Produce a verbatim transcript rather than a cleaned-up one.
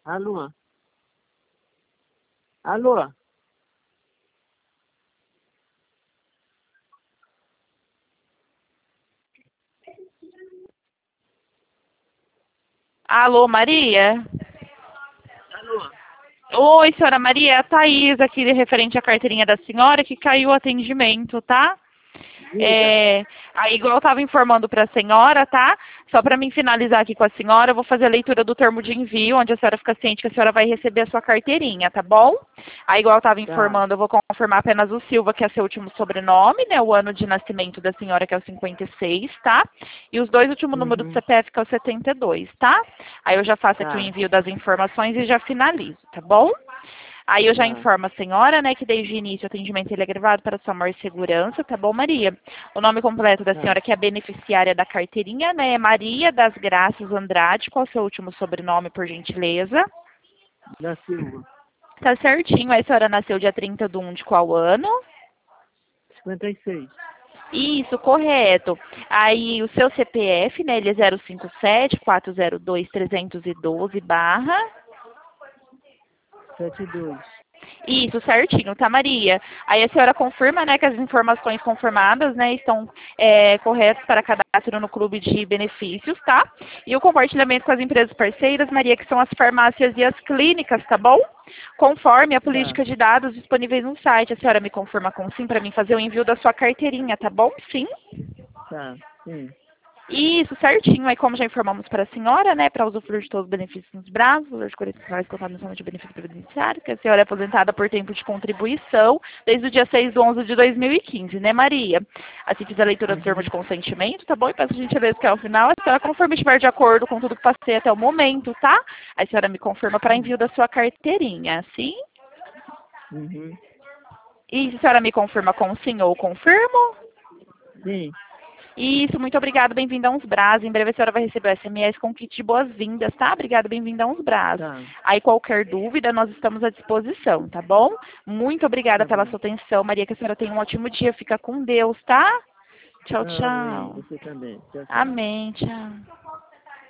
Alô? Alô? Alô, Maria? Alô? Oi, senhora Maria, é a Thaís aqui, referente à carteirinha da senhora, que caiu o atendimento, tá? Diga. É, aí, igual eu estava informando para a senhora, tá? Só para mim finalizar aqui com a senhora, eu vou fazer a leitura do termo de envio, onde a senhora fica ciente que a senhora vai receber a sua carteirinha, tá bom? Aí, igual eu estava Tá. informando, eu vou confirmar apenas o Silva, que é seu último sobrenome, né? O ano de nascimento da senhora, que é o cinquenta e seis, tá? E os dois últimos números do Uhum. C P F, que é o setenta e dois, tá? Aí eu já faço aqui o Tá. envio das informações e já finalizo, tá bom? Aí eu já Tá. informo a senhora, né, que desde o início o atendimento ele é gravado para sua maior segurança, tá bom, Maria? O nome completo da Tá. senhora, que é beneficiária da carteirinha, né, é Maria das Graças Andrade. Qual é o seu último sobrenome, por gentileza? Da Silva. Tá certinho. Aí a senhora nasceu dia trinta de um de qual ano? cinquenta e seis. Isso, correto. Aí o seu C P F, né, ele é zero cinco sete, quatro zero dois, trezentos e doze barra... setenta e dois. Isso, certinho, tá, Maria? Aí a senhora confirma, né, que as informações confirmadas, né, estão é, corretas para cadastro no clube de benefícios, tá? E o compartilhamento com as empresas parceiras, Maria, que são as farmácias e as clínicas, tá bom? Conforme a Tá. política de dados disponíveis no site. A senhora me confirma com sim para mim fazer o envio da sua carteirinha, tá bom? Sim. Tá. Sim. Isso, certinho. Aí, como já informamos para a senhora, né, para usufruir de todos os benefícios nos braços, as colecionárias contadas somente de benefício previdenciário, que a senhora é aposentada por tempo de contribuição desde o dia seis de onze de dois mil e quinze, né, Maria? Assim fiz a leitura do termo de Uhum. consentimento, tá bom? E peço gentileza que ao final a senhora conforme estiver de acordo com tudo que passei até o momento, tá? Aí a senhora me confirma para Sim. envio da sua carteirinha, sim? Uhum. E se a senhora me confirma com sim ou confirmo? Sim. Isso, muito obrigada, bem-vinda a Uns Braz. Em breve a senhora vai receber o S M S com kit de boas-vindas, tá? Obrigada, bem-vinda a Uns Braz. Tá. Aí qualquer dúvida, nós estamos à disposição, tá bom? Muito obrigada Tá pela bom. sua atenção, Maria, que a senhora tenha um ótimo dia. Fica com Deus, tá? Tchau, Amém. tchau. Você também. Tchau, tchau. Amém, tchau.